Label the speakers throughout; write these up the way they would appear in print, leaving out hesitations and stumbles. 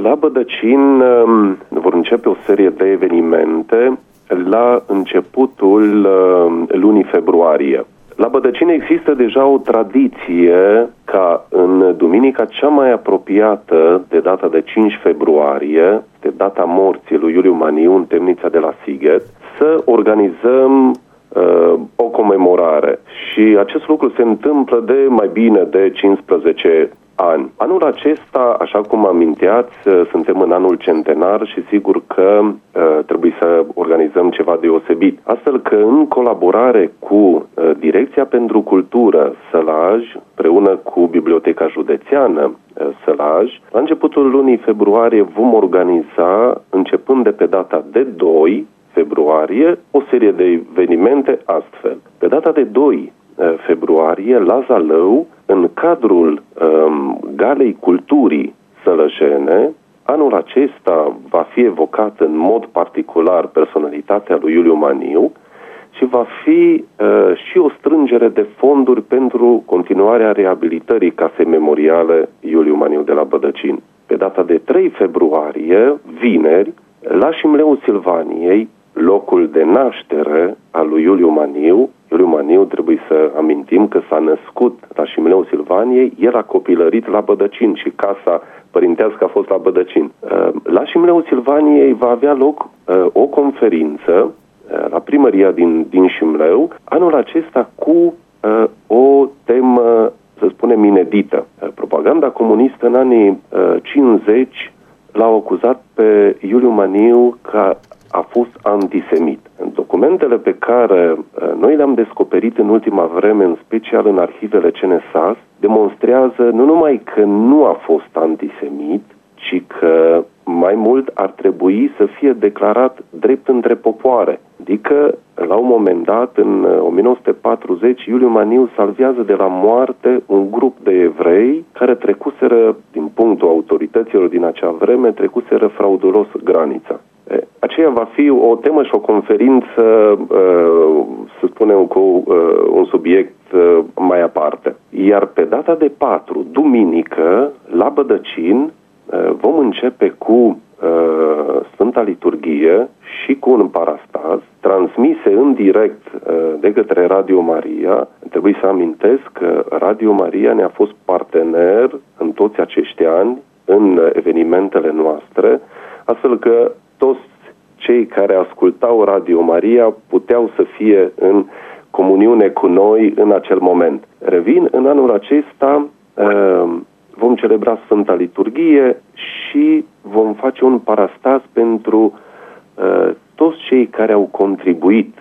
Speaker 1: La Bădăcin vor începe o serie de evenimente la începutul lunii februarie. La Bădăcin există deja o tradiție ca în duminica cea mai apropiată de data de 5 februarie, de data morții lui Iuliu Maniu în temnița de la Sighet, să organizăm o comemorare. Și acest lucru se întâmplă de mai bine de 15 ani. Anul acesta, așa cum aminteați, suntem în anul centenar și sigur că trebuie să organizăm ceva deosebit. Astfel că în colaborare cu Direcția pentru Cultură Sălaj, împreună cu Biblioteca Județeană Sălaj, la începutul lunii februarie vom organiza, începând de pe data de 2 februarie, o serie de evenimente astfel. Pe data de 2 februarie, la Zalău, în cadrul Galei Culturii Sălăjene, anul acesta va fi evocat în mod particular personalitatea lui Iuliu Maniu și va fi și o strângere de fonduri pentru continuarea reabilitării Casei Memoriale Iuliu Maniu de la Bădăcin. Pe data de 3 februarie, vineri, la Șimleul Silvaniei, locul de naștere al lui Iuliu Maniu. Iuliu Maniu, trebuie să amintim că s-a născut la Șimleul Silvaniei, el a copilărit la Bădăcin și casa părintească a fost la Bădăcin. La Șimleul Silvaniei va avea loc o conferință la primăria din Șimleu, anul acesta cu o temă, să spunem, inedită. Propaganda comunistă în anii 50 l-a acuzat pe Iuliu Maniu că a fost antisemit. Documentele pe care noi le-am descoperit în ultima vreme, în special în arhivele CNSAS, demonstrează nu numai că nu a fost antisemit, ci că mai mult ar trebui să fie declarat drept între popoare. Adică, la un moment dat, în 1940, Iuliu Maniu salvează de la moarte un grup de evrei care trecuseră, din punctul autorităților din acea vreme, trecuseră fraudulos granița. Aceea va fi o temă și o conferință, să spunem, cu un subiect mai aparte. Iar pe data de 4, duminică, la Bădăcin, vom începe cu Sfânta Liturghie și cu un parastaz transmise în direct de către Radio Maria. Trebuie să amintesc că Radio Maria ne-a fost partener în toți acești ani în evenimentele noastre, astfel că toți cei care ascultau Radio Maria puteau să fie în comuniune cu noi în acel moment. Revin, în anul acesta vom celebra Sfânta Liturghie și vom face un parastaz pentru toți cei care au contribuit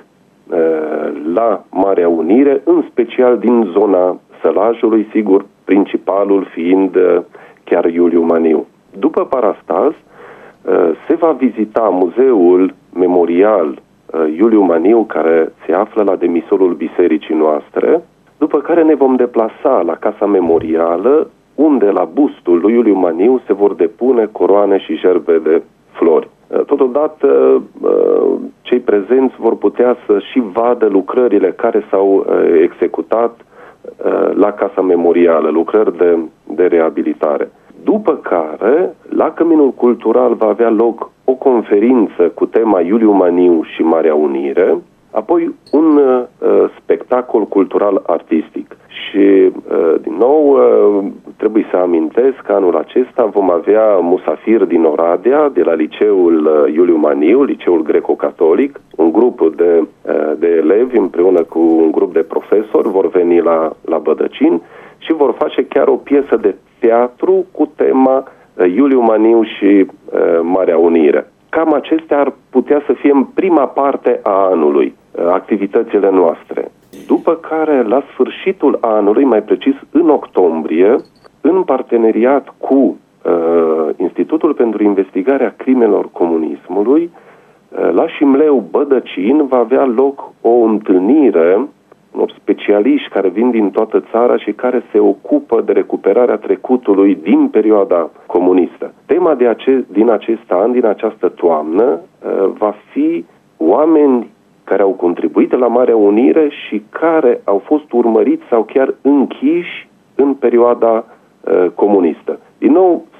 Speaker 1: la Marea Unire, în special din zona Sălajului, sigur, principalul fiind chiar Iuliu Maniu. După parastaz, se va vizita muzeul memorial Iuliu Maniu, care se află la demisolul bisericii noastre, după care ne vom deplasa la Casa Memorială, unde la bustul lui Iuliu Maniu se vor depune coroane și gerbe de flori. Totodată, cei prezenți vor putea să și vadă lucrările care s-au executat la Casa Memorială, lucrări de reabilitare. După care, la Căminul Cultural va avea loc o conferință cu tema Iuliu Maniu și Marea Unire, apoi un spectacol cultural artistic. Și, din nou, trebuie să amintesc că anul acesta vom avea musafiri din Oradea, de la Liceul Iuliu Maniu, Liceul Greco-Catolic, un grup de elevi împreună cu un grup de profesori vor veni la Bădăcin și vor face chiar o piesă de teatru cu tema Iuliu Maniu și Marea Unire. Cam acestea ar putea să fie în prima parte a anului activitățile noastre. După care, la sfârșitul anului, mai precis în octombrie, în parteneriat cu Institutul pentru Investigarea Crimelor Comunismului, la Șimleu Bădăcin va avea loc o întâlnire unor specialiști care vin din toată țara și care se ocupă de recuperarea trecutului din perioada comunistă. Tema din acest an, din această toamnă, va fi oameni care au contribuit la Marea Unire și care au fost urmăriți sau chiar închiși în perioada comunistă. Din nou,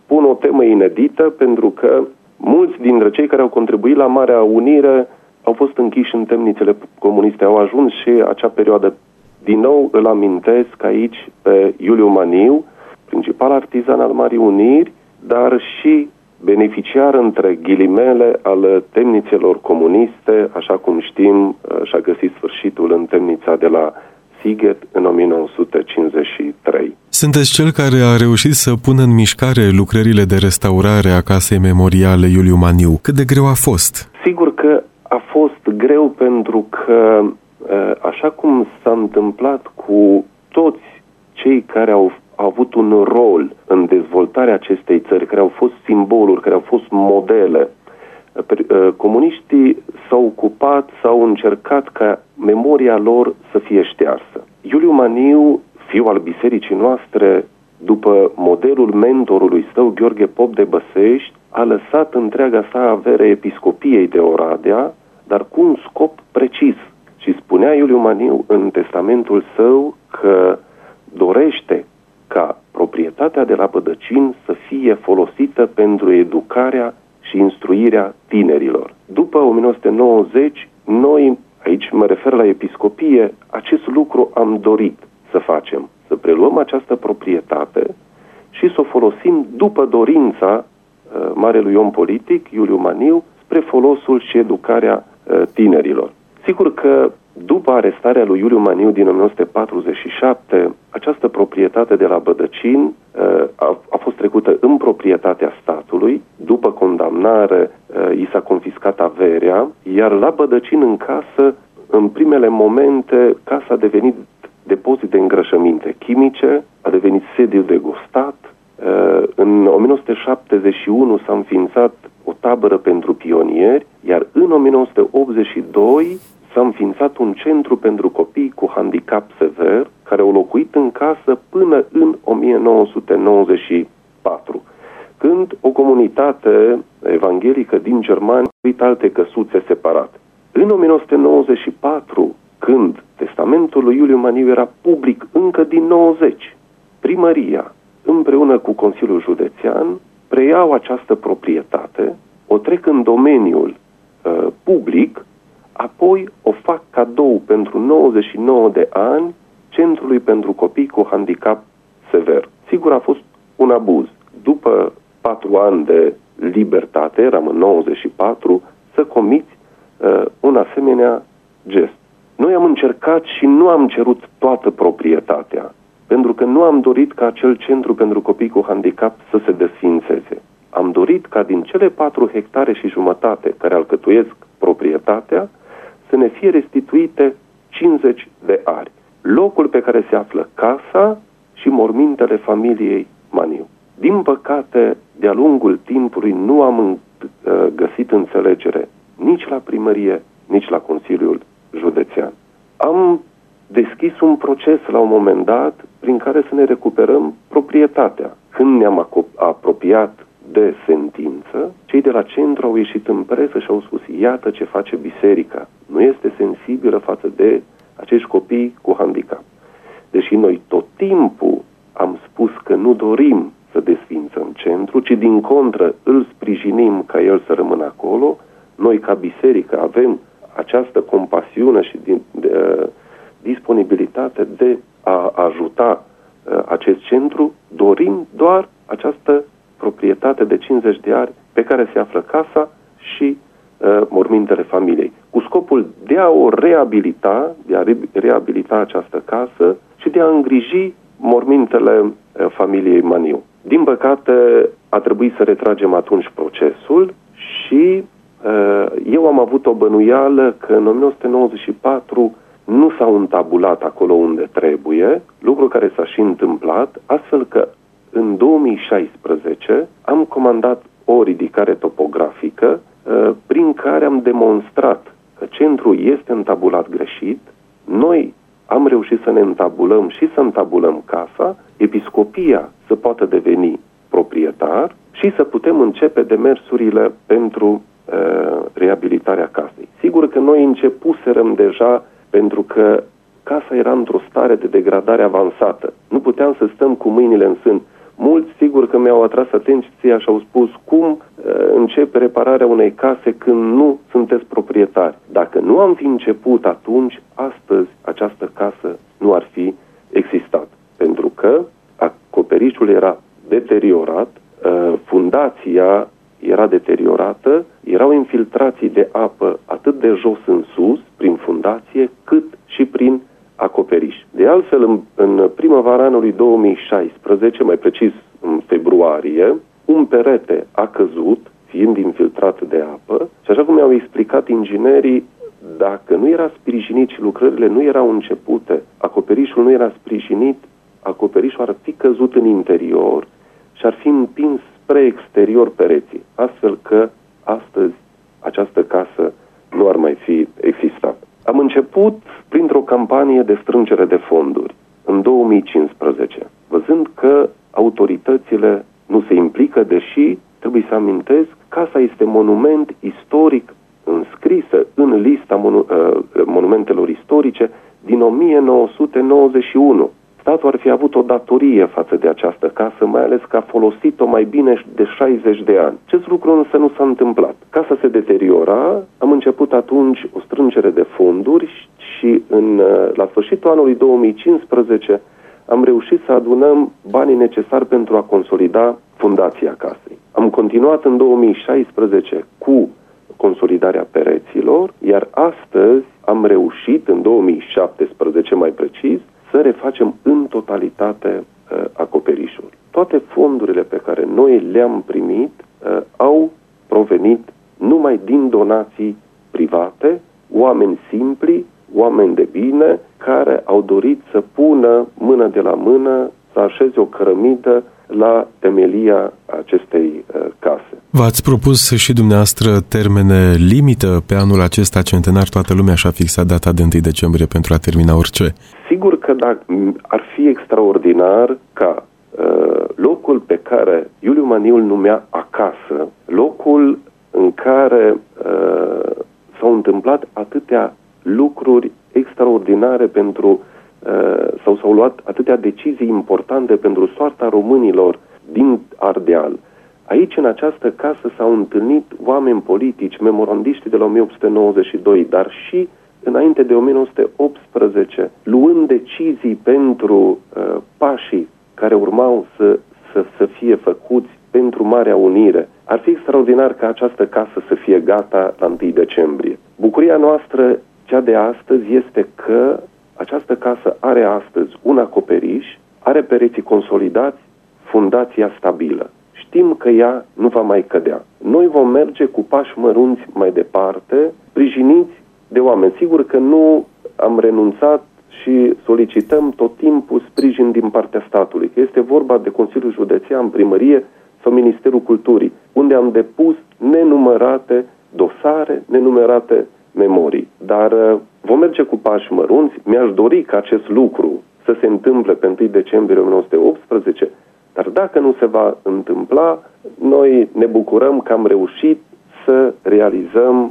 Speaker 1: spun o temă inedită, pentru că mulți dintre cei care au contribuit la Marea Unire au fost închiși în temnițele comuniste, au ajuns și acea perioadă. Din nou îl amintesc aici pe Iuliu Maniu, principal artizan al Marii Uniri, dar și beneficiar între ghilimele al temnițelor comuniste, așa cum știm, și-a găsit sfârșitul în temnița de la Sighet în 1953.
Speaker 2: Sunteți cel care a reușit să pună în mișcare lucrările de restaurare a Casei Memoriale Iuliu Maniu. Cât de greu a fost?
Speaker 1: Sigur că a fost greu, pentru că, așa cum s-a întâmplat cu toți cei care au avut un rol în dezvoltarea acestei țări, care au fost simboluri, care au fost modele, comuniștii s-au ocupat, s-au încercat ca memoria lor să fie ștearsă. Iuliu Maniu, fiu al bisericii noastre, după modelul mentorului său, Gheorghe Pop de Băsești, a lăsat întreaga sa avere episcopiei de Oradea, dar cu un scop precis. Și spunea Iuliu Maniu în testamentul său că dorește ca proprietatea de la Bădăcin să fie folosită pentru educarea și instruirea tinerilor. După 1990, noi, aici mă refer la episcopie, acest lucru am dorit să facem, să preluăm această proprietate și să o folosim după dorința marelui om politic, Iuliu Maniu, spre folosul și educarea tinerilor. Sigur că după arestarea lui Iuliu Maniu din 1947, această proprietate de la Bădăcin a fost trecută în proprietatea statului. După condamnare, i s-a confiscat averea, iar la Bădăcin în casă, în primele momente, casa a devenit depozit de îngrășăminte chimice, a devenit sediu de gustat. În 1971 s-a înființat o tabără pentru pionieri, iar în 1982 s-a înființat un centru pentru copii cu handicap sever, care au locuit în casă până în 1994, când o comunitate evanghelică din Germania a avut alte căsuțe separate. În 1994, când testamentul lui Iuliu Maniu era public încă din 90, primăria, împreună cu Consiliul Județean, preiau această proprietate, o trec în domeniul public, apoi o fac cadou pentru 99 de ani Centrului pentru Copii cu Handicap Sever. Sigur, a fost un abuz. După 4 ani de libertate, eram în 94, să comiți un asemenea gest. Noi am încercat și nu am cerut toată proprietatea, pentru că nu am dorit ca acel Centru pentru Copii cu Handicap să se desființeze. Am dorit ca din cele 4 hectare și jumătate care alcătuiesc proprietatea să ne fie restituite 50 de ari. Locul pe care se află casa și mormintele familiei Maniu. Din păcate, de-a lungul timpului nu am găsit înțelegere nici la primărie, nici la Consiliul Județean. Am deschis un proces la un moment dat prin care să ne recuperăm proprietatea. Când ne-am apropiat de sentință, cei de la centru au ieșit în presă și au spus: iată ce face biserica, nu este sensibilă față de acești copii cu handicap. Deși noi tot timpul am spus că nu dorim să desființăm centru, ci din contră îl sprijinim ca el să rămână acolo, noi ca biserică avem această compasiune și disponibilitate de a ajuta acest centru, dorim doar această proprietate de 50 de ari pe care se află casa și mormintele familiei, cu scopul de a o reabilita, de a reabilita această casă și de a îngriji mormintele familiei Maniu. Din păcate, a trebuit să retragem atunci procesul și eu am avut o bănuială că în 1994 nu s-au întabulat acolo unde trebuie, lucru care s-a și întâmplat, astfel că în 2016 am comandat o ridicare topografică prin care am demonstrat că centrul este întabulat greșit. Noi am reușit să ne întabulăm și să întabulăm casa, episcopia să poată deveni proprietar și să putem începe demersurile pentru reabilitarea casei. Sigur că noi începuserăm deja, pentru că casa era într-o stare de degradare avansată. Nu puteam să stăm cu mâinile în sân. Mulți, sigur că mi-au atras atenția și au spus cum începe repararea unei case când nu sunteți proprietari. Dacă nu am fi început atunci, astăzi această casă nu ar fi existat. Pentru că acoperișul era deteriorat, fundația era deteriorată, erau infiltrații de apă atât de jos în sus, prin fundație, cât și prin acoperiș. De altfel, în primăvara anului 2016, mai precis în februarie, un perete a căzut, fiind infiltrat de apă, și așa cum mi-au explicat inginerii, dacă nu era sprijinit și lucrările nu erau începute, acoperișul nu era sprijinit, acoperișul ar fi căzut în interior și ar fi împins spre exterior pereții, astfel că astăzi această casă nu ar mai fi existat. Am început printr-o campanie de strângere de fonduri în 2015, văzând că autoritățile nu se implică, deși, trebuie să amintesc, casa este monument istoric înscrisă în lista monumentelor istorice din 1991. Statul ar fi avut o datorie față de această casă, mai ales că a folosit-o mai bine de 60 de ani. Acest lucru însă nu s-a întâmplat. Casa se deteriora, am început atunci o strângere de fonduri și la sfârșitul anului 2015 am reușit să adunăm banii necesari pentru a consolida fundația casei. Am continuat în 2016 cu consolidarea pereților, iar astăzi am reușit, în 2017 mai precis, să refacem în totalitate acoperișul. Toate fondurile pe care noi le-am primit au provenit numai din donații private, oameni simpli, oameni de bine, care au dorit să pună mână de la mână, să așeze o cărămidă la temelia acestei case.
Speaker 2: V-ați propus și dumneavoastră termene limită pe anul acesta centenar? Toată lumea și-a fixat data de 1 decembrie pentru a termina orice.
Speaker 1: Sigur că ar fi extraordinar ca locul pe care Iuliu Maniu îl numea acasă, locul în care s-au întâmplat atâtea lucruri extraordinare sau s-au luat atâtea decizii importante pentru soarta românilor din Ardeal. Aici, în această casă, s-au întâlnit oameni politici, memorandiști de la 1892, dar și înainte de 1918, luând decizii pentru pașii care urmau să fie făcuți pentru Marea Unire. Ar fi extraordinar ca această casă să fie gata la 1 decembrie. Bucuria noastră, cea de astăzi, este că această casă are astăzi un acoperiș, are pereții consolidați, fundația stabilă. Știm că ea nu va mai cădea. Noi vom merge cu pași mărunți mai departe, sprijiniți de oameni. Sigur că nu am renunțat și solicităm tot timpul sprijin din partea statului. Este vorba de Consiliul Județean, Primărie sau Ministerul Culturii, unde am depus nenumărate dosare, nenumărate memorii. Dar vom merge cu pași mărunți. Mi-aș dori ca acest lucru să se întâmple pe 1 decembrie 1918, dar dacă nu se va întâmpla, noi ne bucurăm că am reușit să realizăm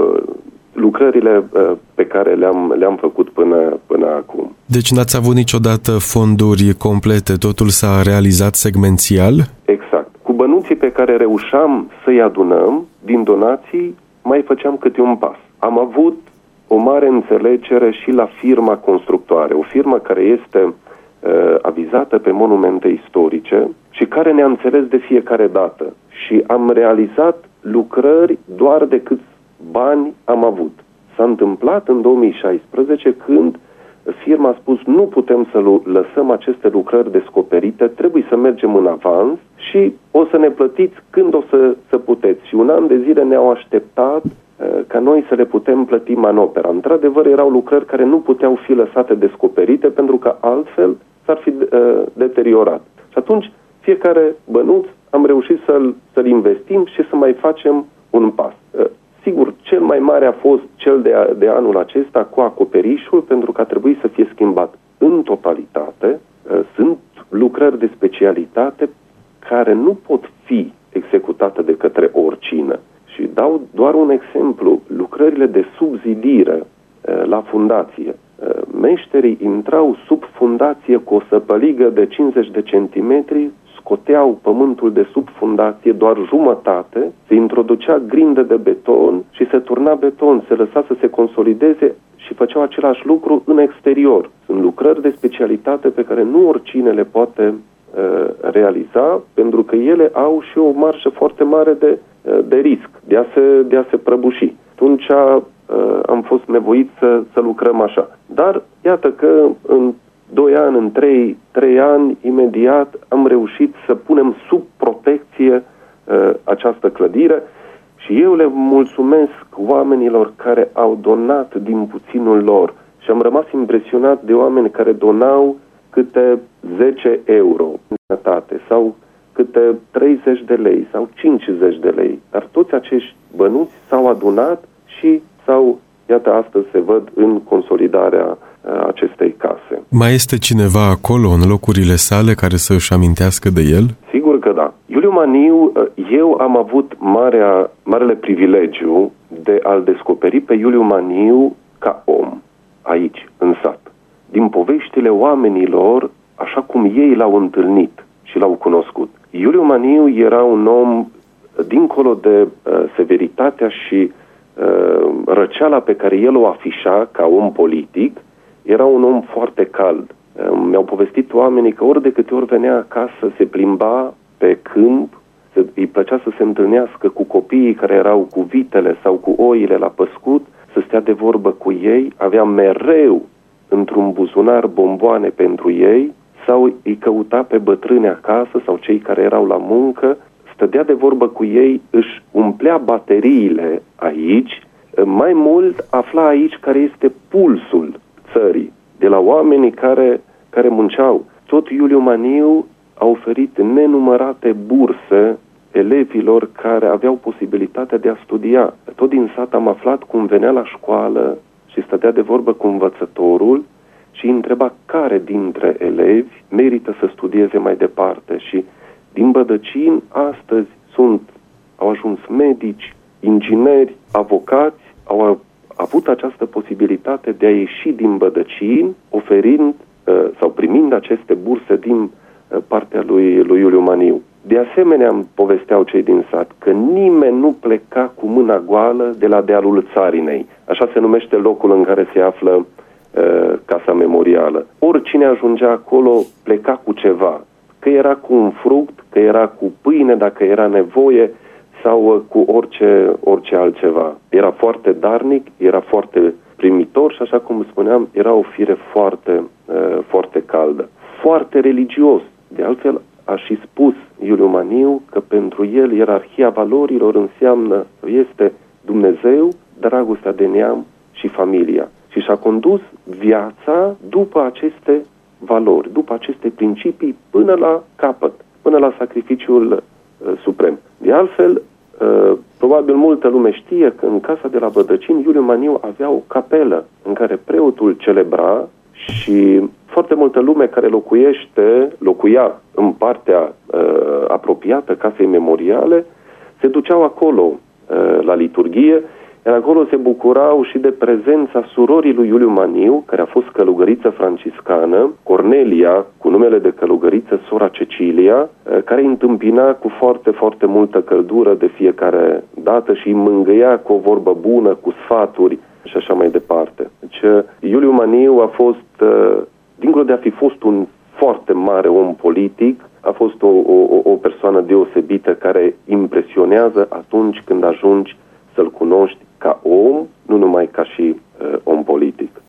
Speaker 1: lucrările pe care le-am făcut până acum.
Speaker 2: Deci n-ați avut niciodată fonduri complete, totul s-a realizat segmențial?
Speaker 1: Exact. Cu bănuții pe care reușeam să-i adunăm din donații, mai făceam câte un pas. Am avut o mare înțelegere și la firma constructoare, o firmă care este avizată pe monumente istorice și care ne-a înțeles de fiecare dată. Și am realizat lucrări doar de câți bani am avut. S-a întâmplat în 2016 când firma a spus nu putem să lăsăm aceste lucrări descoperite, trebuie să mergem în avans și o să ne plătiți când o să puteți. Și un an de zile ne-au așteptat ca noi să le putem plăti manopera. Într-adevăr, erau lucrări care nu puteau fi lăsate descoperite pentru că altfel s-ar fi deteriorat. Și atunci, fiecare bănuț am reușit să-l investim și să mai facem un pas. Sigur, cel mai mare a fost cel de anul acesta cu acoperișul, pentru că a trebuit să fie schimbat în totalitate. Sunt lucrări de specialitate care nu pot fi executate de către oricine. Și dau doar un exemplu, lucrările de subzidire la fundație. Meșterii intrau sub fundație cu o săpăligă de 50 de centimetri, scoteau pământul de sub fundație, doar jumătate, se introducea grindă de beton și se turna beton, se lăsa să se consolideze și făceau același lucru în exterior. Sunt lucrări de specialitate pe care nu oricine le poate realiza, pentru că ele au și o marjă foarte mare de risc, de a se prăbuși. Atunci am fost nevoit să lucrăm așa. Dar iată că în 2 ani, în 3 ani, imediat am reușit să punem sub protecție această clădire și eu le mulțumesc oamenilor care au donat din puținul lor și am rămas impresionat de oameni care donau câte 10 euro în sănătate sau câte 30 de lei sau 50 de lei. Dar toți acești bănuți s-au adunat și iată, astăzi se văd în consolidarea acestei case.
Speaker 2: Mai este cineva acolo, în locurile sale, care să își amintească de el?
Speaker 1: Sigur că da. Iuliu Maniu, eu am avut marele privilegiu de a-l descoperi pe Iuliu Maniu ca om, aici, în sat. Din poveștile oamenilor, așa cum ei l-au întâlnit și l-au cunoscut. Iuliu Maniu era un om, dincolo de severitatea și răceala pe care el o afișa ca om politic, era un om foarte cald. Mi-au povestit oamenii că ori de câte ori venea acasă, se plimba pe câmp, îi plăcea să se întâlnească cu copiii care erau cu vitele sau cu oile la păscut, să stea de vorbă cu ei, avea mereu într-un buzunar bomboane pentru ei, sau îi căuta pe bătrâni acasă sau cei care erau la muncă, stădea de vorbă cu ei, își umplea bateriile aici, mai mult afla aici care este pulsul țării, de la oamenii care munceau. Tot Iuliu Maniu a oferit nenumărate burse elevilor care aveau posibilitatea de a studia. Tot din sat am aflat cum venea la școală și stătea de vorbă cu învățătorul și îi întreba care dintre elevi merită să studieze mai departe. Și din Bădăcini astăzi au ajuns medici, ingineri, avocați, au avut această posibilitate de a ieși din Bădăcini, oferind sau primind aceste burse din partea lui Iuliu Maniu. De asemenea, îmi povesteau cei din sat că nimeni nu pleca cu mâna goală de la dealul Țarinei. Așa se numește locul în care se află casa memorială. Oricine ajungea acolo pleca cu ceva. Că era cu un fruct, că era cu pâine dacă era nevoie sau cu orice altceva. Era foarte darnic, era foarte primitor și, așa cum spuneam, era o fire foarte, foarte caldă. Foarte religios. De altfel, a și spus Iuliu Maniu că pentru el ierarhia valorilor este Dumnezeu, dragostea de neam și familia. Și și-a condus viața după aceste valori, după aceste principii, până la capăt, până la sacrificiul suprem. De altfel, probabil multă lume știe că în casa de la Bădăcini Iuliu Maniu avea o capelă în care preotul celebra și foarte multă lume care locuia în partea apropiată casei memoriale, se duceau acolo la liturghie, iar acolo se bucurau și de prezența surorii lui Iuliu Maniu, care a fost călugăriță franciscană, Cornelia, cu numele de călugăriță, sora Cecilia, care îi întâmpina cu foarte, foarte multă căldură de fiecare dată și îi mângâia cu o vorbă bună, cu sfaturi și așa mai departe. Deci Iuliu Maniu a fost, dincolo de a fi fost un foarte mare om politic, a fost o persoană deosebită care impresionează atunci când ajungi să-l cunoști